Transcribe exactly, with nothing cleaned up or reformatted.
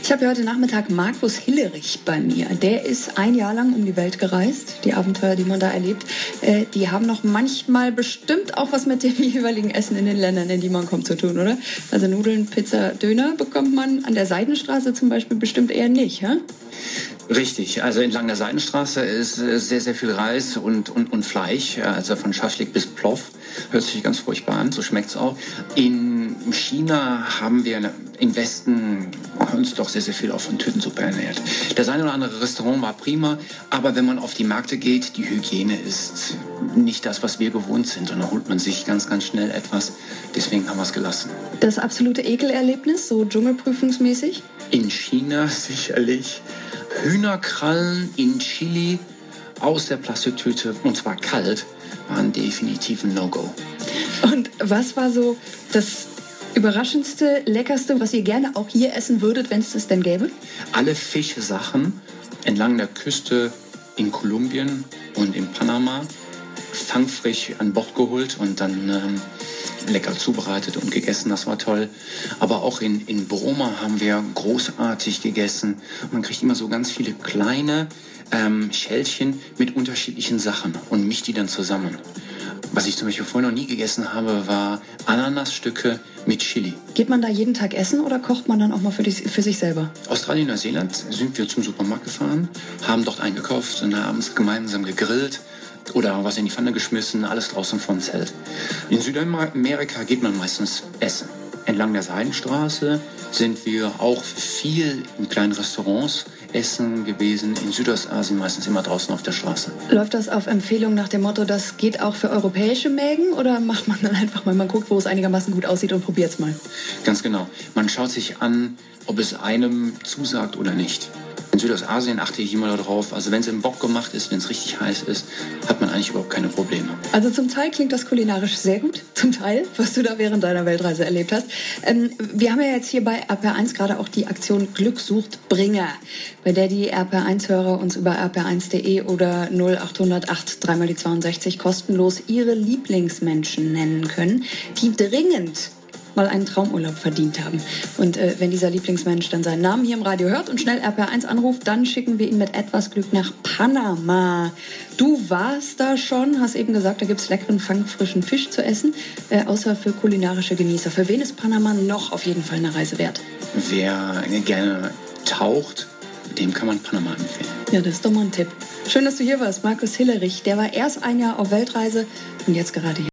Ich habe ja heute Nachmittag Markus Hillerich bei mir. Der ist ein Jahr lang um die Welt gereist. Die Abenteuer, die man da erlebt, äh, die haben noch manchmal bestimmt auch was mit dem jeweiligen Essen in den Ländern, in die man kommt, zu tun, oder? Also Nudeln, Pizza, Döner bekommt man an der Seidenstraße zum Beispiel bestimmt eher nicht, hä? Richtig, also entlang der Seidenstraße ist sehr, sehr viel Reis und, und, und Fleisch, also von Schaschlik bis Plov. Hört sich ganz furchtbar an, so schmeckt's auch. In China haben wir im Westen uns doch sehr, sehr viel auch von Tütensuppe ernährt. Das eine oder andere Restaurant war prima, aber wenn man auf die Märkte geht, die Hygiene ist nicht das, was wir gewohnt sind. Und da holt man sich ganz, ganz schnell etwas. Deswegen haben wir es gelassen. Das absolute Ekelerlebnis, so dschungelprüfungsmäßig? In China sicherlich. Hühnerkrallen in Chili aus der Plastiktüte, und zwar kalt, waren definitiv ein No-Go. Und was war so das überraschendste, leckerste, was ihr gerne auch hier essen würdet, wenn es das denn gäbe? Alle Fischsachen entlang der Küste in Kolumbien und in Panama fangfrisch an Bord geholt und dann ähm, lecker zubereitet und gegessen, das war toll. Aber auch in, in Broma haben wir großartig gegessen. Man kriegt immer so ganz viele kleine ähm, Schälchen mit unterschiedlichen Sachen und mischt die dann zusammen. Was ich zum Beispiel vorher noch nie gegessen habe, war Ananasstücke mit Chili. Geht man da jeden Tag essen oder kocht man dann auch mal für, die, für sich selber? Australien, Neuseeland sind wir zum Supermarkt gefahren, haben dort eingekauft und abends gemeinsam gegrillt oder was in die Pfanne geschmissen, alles draußen vom Zelt. In Südamerika geht man meistens essen. Entlang der Seidenstraße sind wir auch viel in kleinen Restaurants essen gewesen. In Südostasien meistens immer draußen auf der Straße. Läuft das auf Empfehlung nach dem Motto, das geht auch für europäische Mägen? Oder macht man dann einfach mal, man guckt, wo es einigermaßen gut aussieht und probiert es mal? Ganz genau. Man schaut sich an, ob es einem zusagt oder nicht. In Südostasien achte ich immer darauf, also wenn es im Wok gemacht ist, wenn es richtig heiß ist, hat man eigentlich überhaupt keine Probleme. Also zum Teil klingt das kulinarisch sehr gut, zum Teil, was du da während deiner Weltreise erlebt hast. Ähm, wir haben ja jetzt hier bei R P R eins gerade auch die Aktion Glück sucht Bringer, bei der die R P R eins-Hörer uns über r p r eins punkt de oder null acht null null acht drei mal die zweiundsechzig kostenlos ihre Lieblingsmenschen nennen können, die dringend mal einen Traumurlaub verdient haben. Und äh, wenn dieser Lieblingsmensch dann seinen Namen hier im Radio hört und schnell R P R eins anruft, dann schicken wir ihn mit etwas Glück nach Panama. Du warst da schon, hast eben gesagt, da gibt es leckeren, fangfrischen Fisch zu essen, äh, außer für kulinarische Genießer. Für wen ist Panama noch auf jeden Fall eine Reise wert? Wer gerne taucht, dem kann man Panama empfehlen. Ja, das ist doch mal ein Tipp. Schön, dass du hier warst, Markus Hillerich. Der war erst ein Jahr auf Weltreise und jetzt gerade hier.